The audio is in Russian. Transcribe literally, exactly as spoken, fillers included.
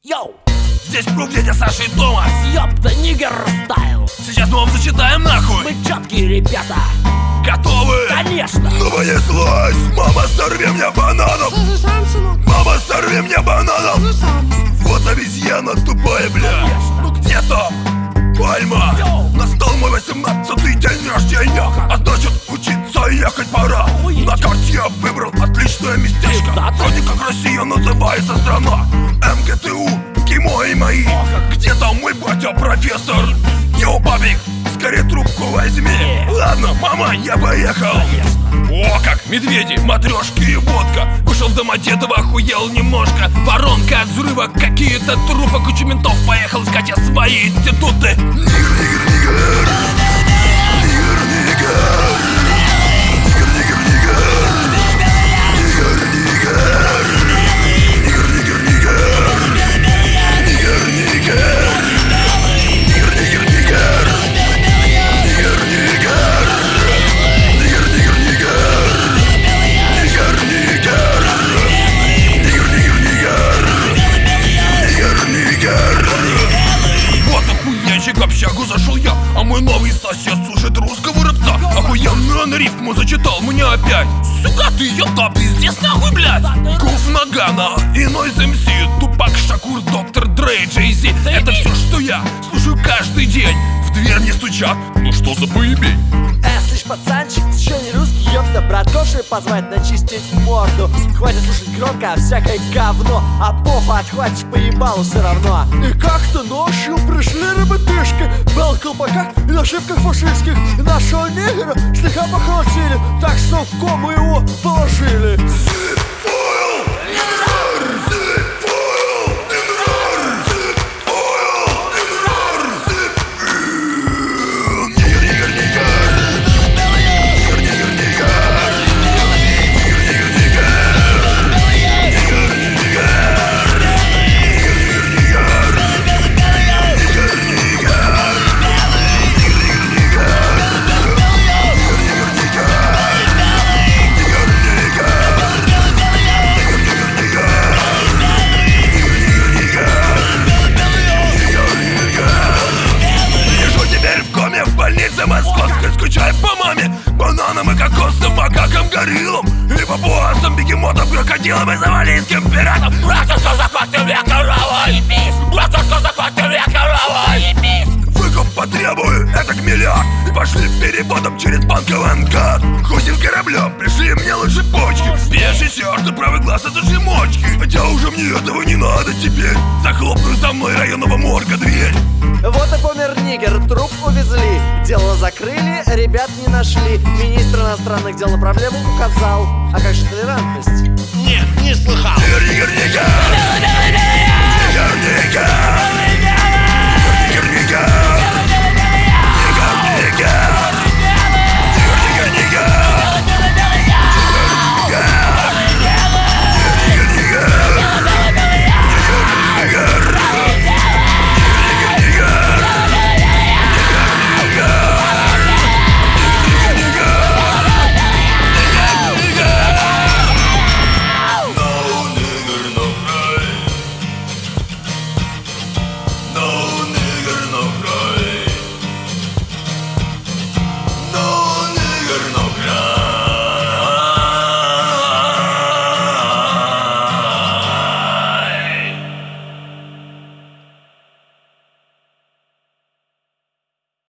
Йоу! Здесь прук дядя Саша и Томас. Ёпта, нигер стайл. Сейчас мы вам зачитаем нахуй. Мы чёткие ребята. Готовы? Конечно. Ну понеслась. Мама, сорви мне бананов. Мама, сорви мне бананов. Вот обезьяна тупая, бля. Ну где там пальма? Настал мой восемнадцатый день рождения, а значит учиться ехать пора. На карте я выбрал отличное местечко. Вроде как Россия называется страна. эм гэ тэ у, кимои мои. Где там мой батя профессор? Йоу, папик, скорее трубку возьми. Ладно, мама, я поехал. О, как медведи, матрешки и водка. Вышел в Домодедово, охуел немножко. Воронка от взрыва, какие-то трупы. Куча ментов, поехал искать я свои институты. Нигер, нигер, нигер. Нигер, нигер. Нигер, нигер, нигер. Нигер, нигер. Нигер, нигер, нигер. Нигер, нигер. Нигер, нигер, нигер. Нигер, нигер. Вот охуенчик, в общагу зашел я, а мой новый сосед слушает русского рэпца. Охуенно на рифму зачитал мне опять. Сука ты, ёпта, пиздец нахуй, блядь. Гуф Нагана и Нойз эм си, Тупак Шакур, Доктор Дрей, Джей Зи. Это все, что я слушаю каждый день. В дверь не стучат, ну что за поебень? Э, слышь, пацанчик, ты чё не русский, ёпта, братоши позвать начистить морду. Хватит слушать громко всякое говно, а похуй отхватишь поебалу все равно. И как-то ночью пришли ребятишки, был колпаках и нашивках фашистских. И нашего негра слегка похолотили, так что в кому его положили. Московской, скучаю по маме, бананам и кокосам, макакам, гориллам и папуасам, бегемотам, крокодилам и сомалийским пиратам. Братушка, захватил мне корову, ебись! Братушка, захватил мне корову, ебись! Выкуп потребую, это к миллиард, и пошли переводом через банк ЛНК. Хусим кораблем, пришли мне лучше почки, пеший сердце, правый глаз, это же мочки. Хотя уже мне этого не надо теперь, захлопну за мной районного морга дверь. Вот и помер нигер, труп увезли. Дело закрыли, ребят не нашли. Министр иностранных дел на проблему указал. А как же толерантность? Нет, не слыхал.